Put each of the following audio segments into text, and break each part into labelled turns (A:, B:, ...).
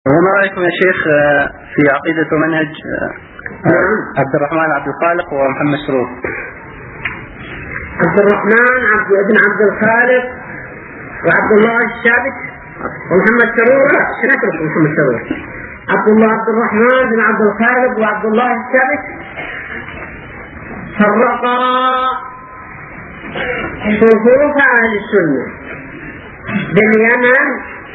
A: وما رأيكم يا شيخ في عقيدة ومنهج عبد الرحمن عبد الخالق ومحمد سرور؟
B: عبد الرحمن بن عبد الخالق وعبد الله الثابت ومحمد سرور، نترك محمد سرور. عبد الرحمن بن عبد الخالق وعبد الله الثابت فرقا صفوف أهل السنة باليمن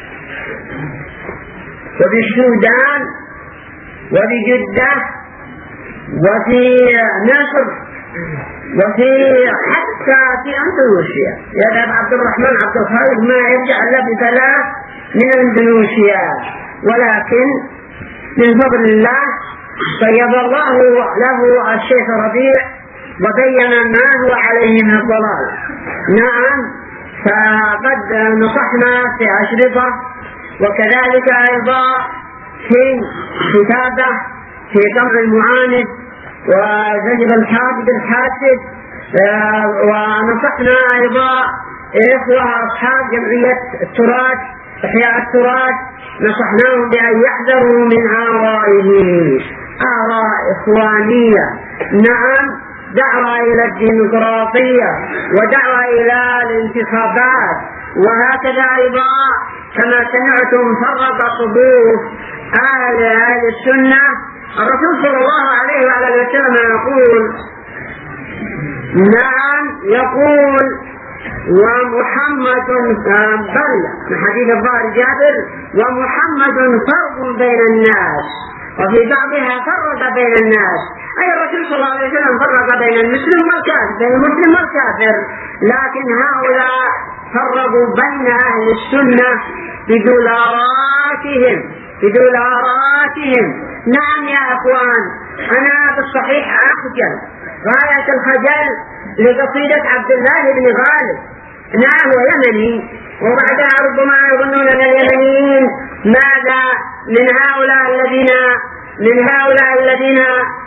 B: وبالسودان وبجدة وفي مصر وفي حتى في أندونيسيا. يذهب عبد الرحمن عبد الخالق ما يرجع إلا بثلاث من أندونيسيا، ولكن من فضل الله طيب الله له الشيخ ربيع وبين ما هو عليه من الضلال. نعم، فقد نصحنا في أشرطة وكذلك أيضا في كتابة في قمع المعاند وزجر الحافظ الحاسد، ونصحنا أيضا إخوة أصحاب جمعية التراث إحياء التراث، نصحناهم بأن يحذروا من آرائه، آراء إخوانية. نعم، دعوة إلى الديمقراطية ودعوة إلى الانتخابات، وهكذا أيضا كما سمعتم فرق صفوف أهل السنة. الرسول صلى الله عليه وعلى وسلم يقول، نعم يقول ومحمد بل من حديث الظاهر جابر ومحمد فرق بين الناس، وفي بعضها فرق بين الناس، أي الرسول صلى الله عليه وسلم فرق بين المسلم والكافر، بين المسلم والكافر، لكن هؤلاء فرقوا بين أهل السنة بدولاراتهم. نعم يا أخوان، أنا بالصحيح أخجل غاية الخجل لقصيدة عبد الله بن غالب. نعم، هو يمني، وبعدها ربما يظنون أن اليمنيين ماذا من هؤلاء الذين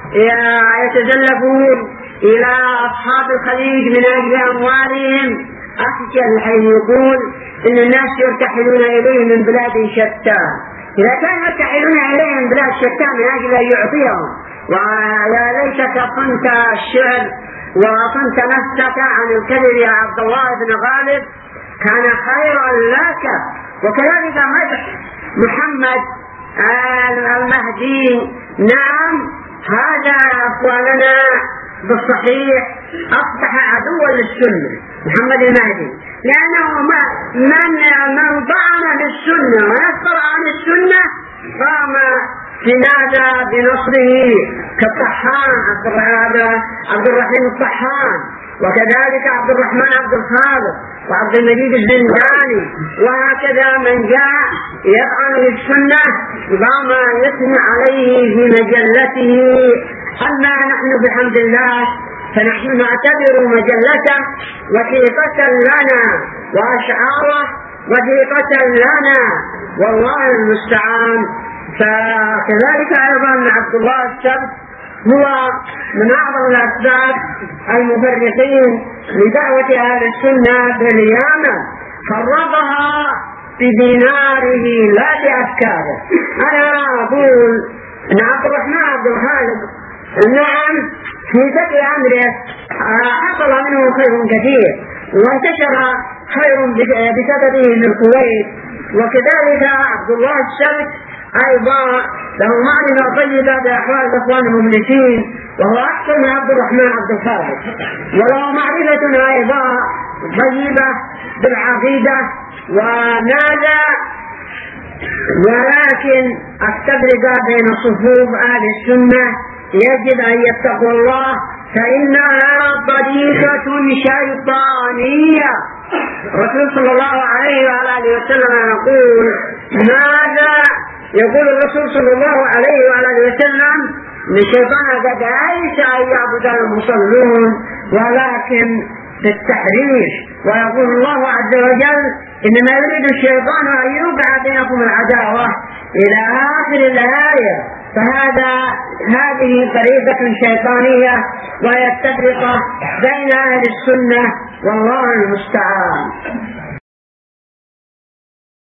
B: يتزلفون إلى أصحاب الخليج من أجل أموالهم. أخجل حين يقول إن الناس يرتحلون إليه من بلاد شتى. إذا كانوا يرتحلون إليه من بلاد شتى من أجل أن يعطيهم، ويا ليتك صنت الشعر وصنت نفسك عن الكذب يا عبد الله بن غالب، كان خيرا لك. وكذلك مدح محمد المهدي. نعم، هذا أخواننا بالصحيح أصبح عدوا للسنة محمد المهدي، لأنه من طعن بالسنة ويسقط عن السنة قام في هذا بنصره كالطحان عبد الرحيم الطحان، وكذلك عبد الرحمن عبد الخالق وعبد المجيد الزنداني، وهكذا من جاء يطعن بالسنة قام يثني عليه في مجلته. أما نحن بحمد الله فنحن نعتبر مجلته وثيقة لنا وأشعاره وثيقة لنا، والله المستعان. فكذلك أيضا عبد الله السبت هو من أعظم الأسباب المفرقين لدعوة أهل السنة باليمن، فرضها بديناره لا بأفكاره. أنا أقول أن عبد الرحمن عبد الخالق نعم في بدء أمره حصل منه خير كثير وانتشر خير بسببه من الكويت، وكذلك عبد الله السبت أيضا له معرفة طيبة بأحوال الإخوان المفلسين، وهو أحسن من عبد الرحمن عبد الخالق، وله معرفة أيضا طيبة بالعقيدة وماذا. ولكن التفرقة بين صفوف أهل السنة يجب أن يتقوا الله، فإنها طريقة شيطانية. الرسول صلى الله عليه وآله وسلم يقول ماذا؟ يقول الرسول صلى الله عليه وآله وسلم إن الشيطان قد عيش أن يعبد المصلون ولكن بالتحريش، ويقول الله عز وجل إنما يريد الشيطان أن يوقع بينكم العداوة إلى آخر الآية. هذه طريقة شيطانية وهي التفرقة بين أهل السنة، والله المستعان.